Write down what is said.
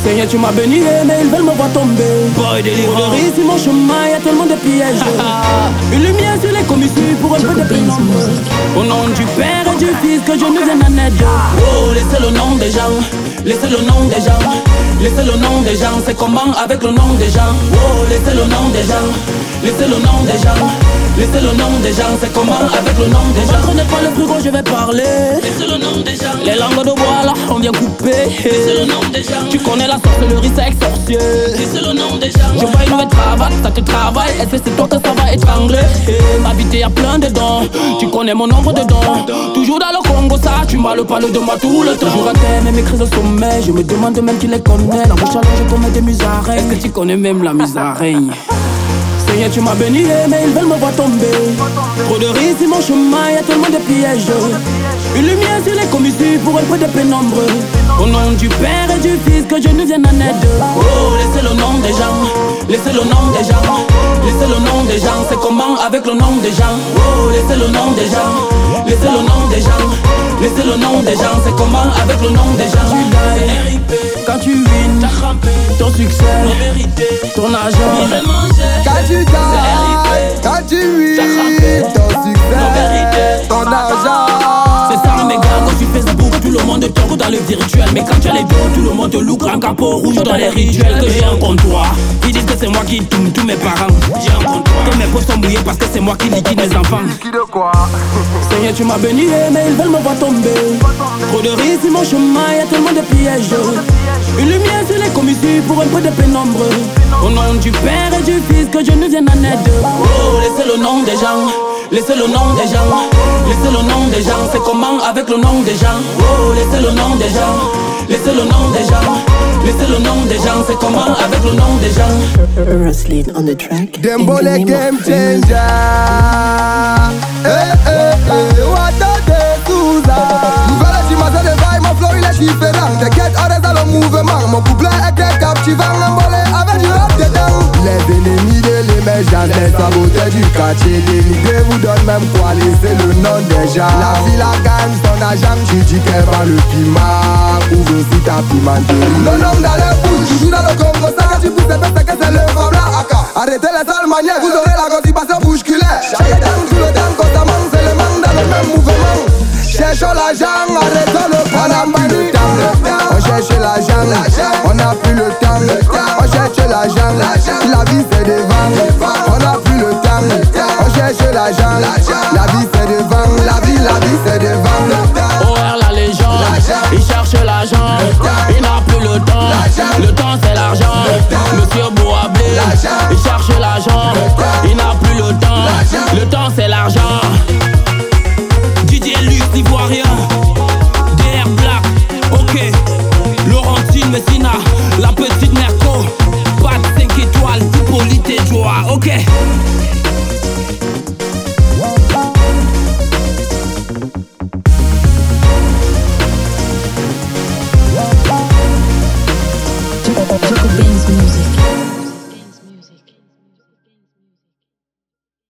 Seigneur, tu m'as béni, mais ils veulent me voir tomber. Boy, délivrant. Sur mon chemin, y'a tellement de pièges. Une lumière sur les commissions pour un peu de pénombre. Au nom du Père et du Fils, que Dieu nous vienne en aide. Oh, laissez le nom des gens. Laissez le nom des gens. Laissez le nom des gens. C'est comment avec le nom des gens. Oh, laissez le nom des gens. Laissez le nom des gens. Laissez le nom des gens. C'est comment avec le nom des gens. Je connais pas le frigo, je vais parler. Laissez le nom des gens. Les langues de bois là, on vient couper. Laissez le nom des gens. Tu connais la sorcellerie, c'est exorcieux. Laissez le nom des gens. Je vois une nouvelle travail, ça te travaille. Est-ce que c'est toi que ça va étrangler? Ma vie y a plein de dons. Tu connais mon nombre de dons. Toujours dans le Congo, ça, tu m'as le parle de moi tout le temps. Toujours à terre, mais mes crises au sommet. Je me demande même qui les connaît. La bouche à l'eau, je commets des musaraignes. Est-ce que tu connais même la musaraigne? Seigneur, tu m'as béni, mais ils veulent me voir tomber. Trop de risques sur mon chemin, y'a tellement de pièges. Une lumière sur les commissions pour un peu de pénombre. Au nom du Père et du Fils, que Dieu nous vienne en aide. Oh, laissez le nom des gens. Laissez le nom des gens. Laissez le nom des gens. C'est comment avec le nom des gens. Oh, laissez le nom des gens. Laissez le nom des gens. Laissez le nom des gens. C'est comment avec le nom des gens. Quand tu wins, t'as rampé ton succès, ton argent, quand tu gagnes, quand tu wins, ton succès, ton argent. C'est ça mes gars, quand tu fais Facebook, tout le monde te roule dans le virtuel. Mais quand tu as les dos, tout le monde te look un capot rouge dans les rituels. Que j'ai un comptoir, ils disent que c'est moi qui tourne tous mes parents. J'ai un comptoir, que mes poches sont mouillées parce que c'est moi qui liquide mes enfants. Seigneur, tu m'as béni, mais ils veulent me voir tomber. Trop de risques sur mon chemin, y'a tellement de pièges. Une lumière sur les commissions pour un peu de pénombre. Au nom du Père et du Fils, que Dieu nous vienne en aide. Oh, laissez le nom des gens. Laissez le nom des gens. Laissez le nom des gens. C'est comment avec le nom des gens. Oh, laissez le nom des gens. Laissez le nom des gens. Laissez le nom des gens. C'est comment avec le nom des gens. Wrestling on the track. Dembo les game changer. What a day to that. Nouvelle estimation de vaille, mon flow il est différent. T'inquiète, on reste dans le mouvement. Mon couplet est très captivant. Embolé avec du rap dedans. Les ennemis de l'émergence, les saboteurs du quartier. Dénigré vous donne même quoi, laissez le nom des gens. La ville a gagne son agent, tu dis qu'elle vend le piment. Ouvre aussi ta pimenterie. Le nom dans le bouche, toujours dans le Congo. Ça que tu pousses, c'est que c'est le femme là. Arrêtez les sales manières, vous aurez la constipation bousculaire. Chaque temps, tout le temps, constamment, c'est le monde dans le même mouvement. Cherchons l'argent, arrêtons le panambani. On cherche l'argent.